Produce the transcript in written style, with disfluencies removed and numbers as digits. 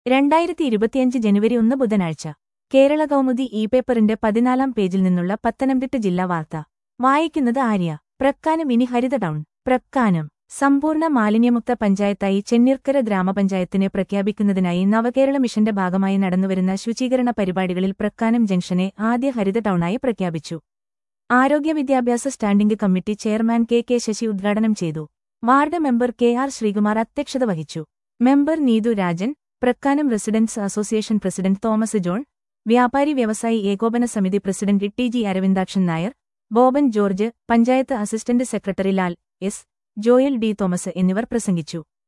2025 ജനുവരി 1 ബുധനാഴ്ച കേരള കൗമുദി പേപ്പറിന്റെ 14-ാം പേജിൽ നിന്നുള്ള പത്തനംതിട്ട ജില്ലാ വാർത്ത വായിക്കുന്നത് ആര്യ. പ്രക്കാനം ഇനി ഹരിത ടൗൺ. പ്രക്കാനം സമ്പൂർണ്ണ മാലിന്യമുക്ത പഞ്ചായത്തായി ചെന്നീർക്കര ഗ്രാമപഞ്ചായത്തിനെ പ്രഖ്യാപിക്കുന്നതിനായി നവകേരള മിഷന്റെ ഭാഗമായി നടന്നുവരുന്ന ശുചീകരണ പരിപാടികളിൽ പ്രക്കാനം ജംഗ്ഷനെ ആദ്യ ഹരിത ടൗണായി പ്രഖ്യാപിച്ചു. ആരോഗ്യ വിദ്യാഭ്യാസ standing committee chairman K Sasi ഉദ്ഘാടനം ചെയ്തു. വാർഡ് മെമ്പർ ആർ ശ്രീകുമാർ അധ്യക്ഷത വഹിച്ചു. Member Neethu Rajan, Prakkanam residence association president Thomas John, വ്യാപാരി വ്യവസായി ഏകോപന സമിതി president T Aravindakshan Nair, Boban George, panchayat assistant secretary Lal S, Joel D Thomas എന്നിവർ പ്രസംഗിച്ചു.